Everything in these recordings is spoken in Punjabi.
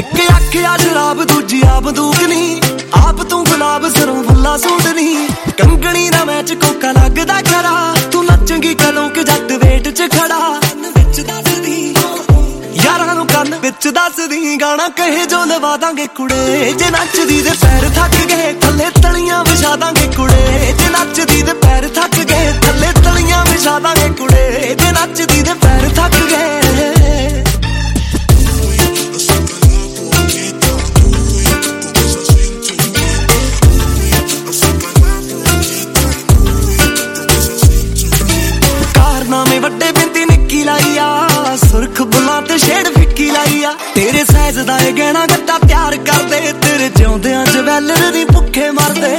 ਇੱਕ ਆਖਿਆ ਸ਼ਰਾਬ ਦੂਜੀ ਆ ਬੰਦੂਕ ਨੀ, ਆਪ ਤੂੰ ਗੁਲਾਬ ਸਰੋਂ ਫੁੱਲਾ ਸੂਟ ਨੀ। ਕੰਗਣੀ ਦਾ ਮੈਚ ਕੋਕਾ ਲੱਗਦਾ ਖਰਾ, ਤੂੰ ਨੱਚੇਂਗੀ ਕਦੋਂ ਕਿ ਜੱਟ ਵੇਟ ਚ ਖੜਾ। ਯਾਰਾਂ ਨੂੰ ਕੰਨ ਵਿੱਚ ਦੱਸਦੀ ਗਾਣਾ ਕਹੇ ਜੋ ਲਵਾ ਦਾਂਗੇ ਕੁੜੇ। ਜੇ ਨੱਚਦੀ ਦੇ ਪੈਰ ਥੱਕ ਗਏ ਥੱਲੇ ਤਲੀਆਂ ਵਿਛਾ ਦਾਂਗੇ ਕੁੜੇ। ਜੇ ਨੱਚਦੀ ਦੇ ਪੈਰ ਥੱਕ ਗਏ ਥੱਲੇ ਤਲੀਆਂ ਵਿਛਾ ਦਾਂਗੇ ਕੁੜੇ। ਜੇ ਨੱਚਦੀ ਦੇ ਪੈਰ ਥੱਕ ਗਏ। ਕਾਰਨਾਮੇ ਵੱਡੇ ਬਿੰਦੀ ਨਿੱਕੀ ਲਾਈ ਆ, ਸੁਰਖ ਬੁੱਲਾਂ ਤੇ ਸ਼ੇਡ ਫਿੱਕੀ ਲਾਈ ਆ। ਤੇਰੇ ਸਾਈਜ਼ ਦਾ ਇਹ ਗਹਿਣਾ ਗੱਟਾ ਤਿਆਰ ਕਰਦੇ, ਤੇਰੇ ਜਿਉਂਦਿਆਂ ਜਵੈਲਰ ਦੀ ਭੁੱਖੇ ਮਰਦੇ।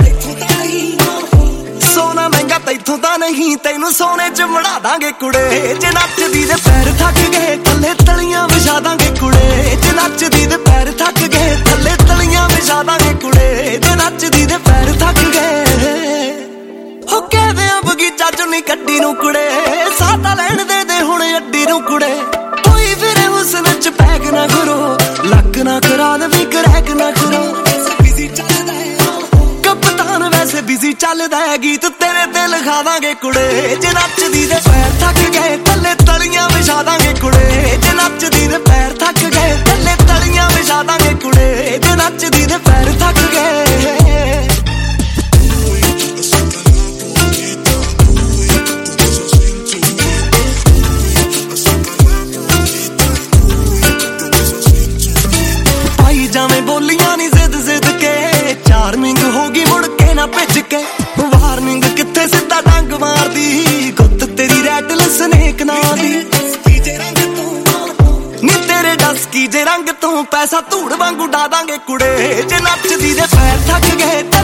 ਸੋਨਾ ਮਹਿੰਗਾ ਤੈਥੋਂ ਤਾਂ ਨਹੀਂ, ਤੈਨੂੰ ਸੋਨੇ ਚ ਮੜਾ ਦਾਂਗੇ ਕੁੜੇ। ਜੇ ਨੱਚਦੀ ਦੇ ਪੈਰ ਥੱਕ ਗਏ ਥੱਲੇ ਤਲੀਆਂ ਵਿਛਾ ਦਾਂਗੇ ਕੁੜੇ। ਜੇ ਨੱਚਦੀ ਦੇ ਪੈਰ ਥੱਕ ਗਏ ਥੱਲੇ ਤਲੀਆਂ ਵਿਛਾ ਦਾਂਗੇ ਕੁੜੇ। ਜੇ ਨੱਚਦੀ ਦੇ ਪੈਰ ਥੱਕ ਗਏ। ਹੋ ਕਹਿੰਦੇ ਆ ਬਗੀਚਾ ਚੋਂ ਨੀ ਕੱਢੀ ਨੂੰ ਕੁੜੇ, ਸਾਤਾ ਲੈਣ ਦੇ ਹੁਣ ਅੱਡੀ ਨੂੰ ਕੁੜੇ। ਕੋਈ ਵੀਰੇ ਹੁਸਨ ਚ ਪੈਗ ਨਾ ਕਰੋ, ਲੱਕ ਨਾ ਕਰਾ ਦੇਵੀਂ ਕਰੈਕ ਨਾ ਕਰੋ। ਕਪਤਾਨ ਵੈਸੇ ਬਿਜ਼ੀ ਚੱਲਦਾ ਹੈ, ਗੀਤ ਤੇਰੇ ਤੇ ਲਿਖਾ ਦਾਂਗੇ ਕੁੜੇ। ਜੇ ਨੱਚਦੀ ਦੇ ਪੈਰ ਥੱਕ ਗਏ ਥੱਲੇ ਤਲੀਆਂ ਵਿਛਾ ਦਾਂਗੇ ਕੁੜੇ। ਜੇ ਨੱਚਦੀ ਦੇ ਪੈਰ ਥੱਕ ਗਏ ਥੱਲੇ ਤਲੀਆਂ ਵਿਛਾ ਦਾਂਗੇ ਕੁੜੇ। ਜੇ ਨੱਚਦੀ ਦੇ ਪੈਰ ਥੱਕ ਗਏ। ਜਾਵੇਂ ਬੋਲੀਆਂ ਨੀ ਜ਼ਿੱਦ ਜ਼ਿੱਦ ਕੇ, ਚਾਰਮਿੰਗ ਹੋ ਗਈ ਮੁੜ ਕੇ ਨਾ ਭਿੱਜ ਕੇ। ਵਾਰਨਿੰਗ ਕਿੱਥੇ ਸਿੱਧਾ ਡੰਗ ਮਾਰਦੀ, ਗੁੱਤ ਤੇਰੀ ਰੈਟਲ ਸਨੇਕ ਨਾਂ ਦੀ। ਨੀ ਤੇਰੇ ਡਸਕੀ ਜੇ ਰੰਗ ਤੋਂ ਪੈਸਾ ਧੂੜ ਵਾਂਗੂ ਡਾ ਦਾਂਗੇ ਕੁੜੇ। ਜੇ ਨੱਚਦੀ ਦੇ ਪੈਰ ਥੱਕ ਗਏ